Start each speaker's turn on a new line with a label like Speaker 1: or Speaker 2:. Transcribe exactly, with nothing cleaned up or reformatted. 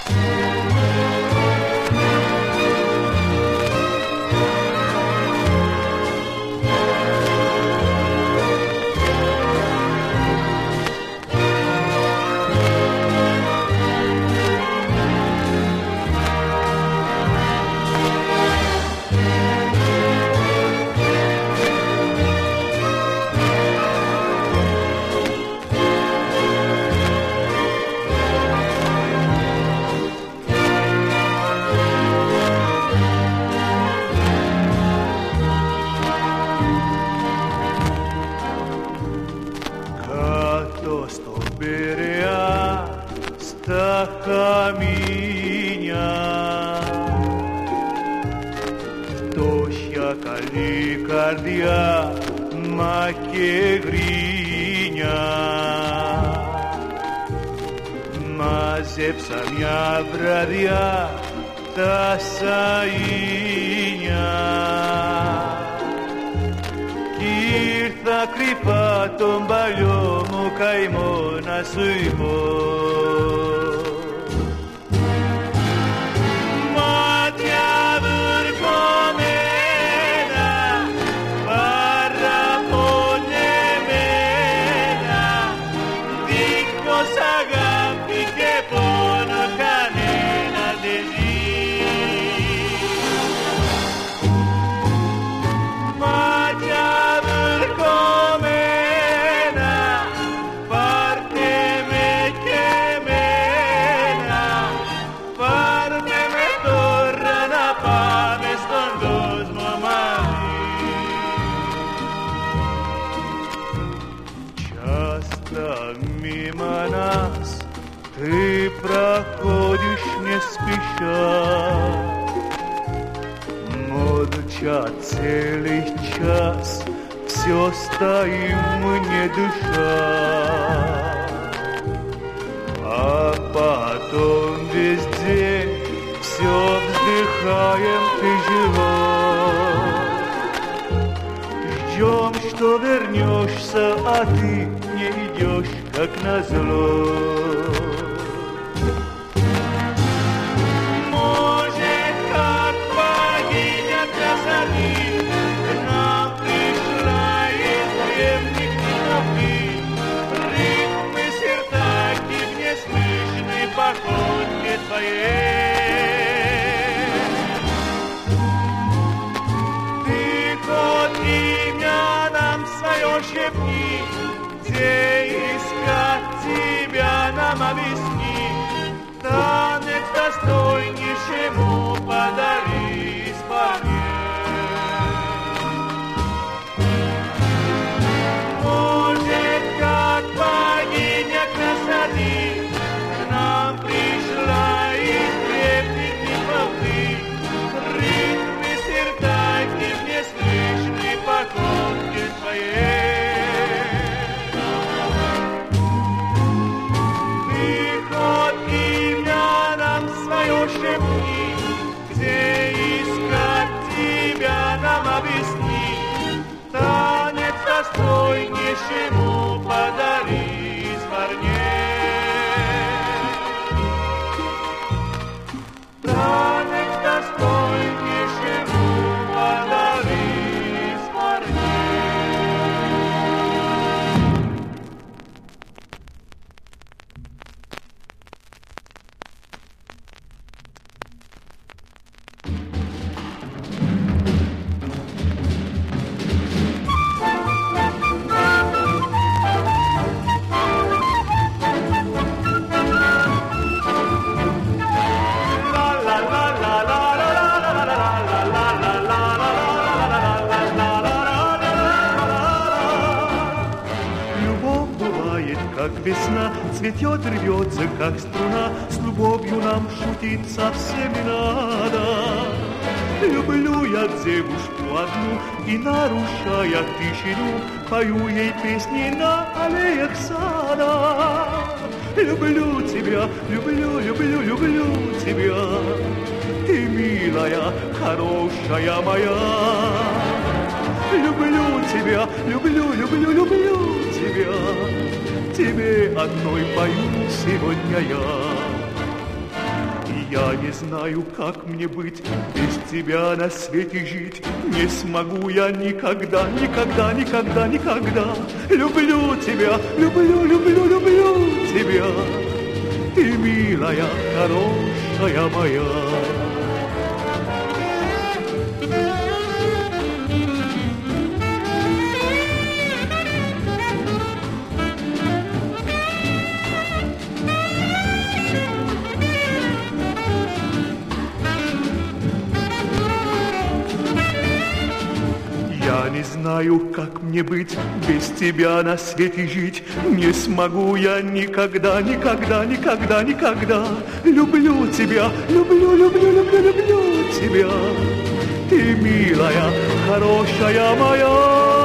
Speaker 1: καρδιά, μα και γρίνια. Μάζεψα μια βραδιά τα σαΐνια κι ήρθα κρυφά τον παλιό μου καημό να σου πω. Ты проходишь не спеша, молча целый час, все стоим не дыша, а потом весь день все вздыхаем тяжело. Ждем, что вернешься, а ты не идешь, как назло. Ты хоть имя нам свое шепни, где искать тебя нам объясни, танец достойнейшему подари исполнение. Может, как богиня красоты к нам пришла из древних неполны, ритмы сердца в неслышной походке твоей. Ты хоть имя нам свое шепни, где искать тебя нам объясни, танец достойнейшему подари из парней. Танец достойнейшему подари из парней. Как весна, цветет, рвется, как струна, с любовью нам шутить совсем не надо. Люблю я девушку одну, и, нарушая тишину, пою ей песни на аллеях сада. Люблю тебя, люблю, люблю, люблю тебя, ты милая, хорошая моя. Люблю тебя, люблю, люблю, люблю тебя, тебе одной пою сегодня я. Я не знаю, как мне быть, без тебя на свете жить. Не смогу я никогда, никогда, никогда, никогда. Люблю тебя, люблю, люблю, люблю тебя. Ты милая, хорошая моя. Я не знаю, как мне быть, без тебя на свете жить. Не смогу я никогда, никогда, никогда, никогда. Люблю тебя, люблю, люблю, люблю, люблю тебя. Ты милая, хорошая моя.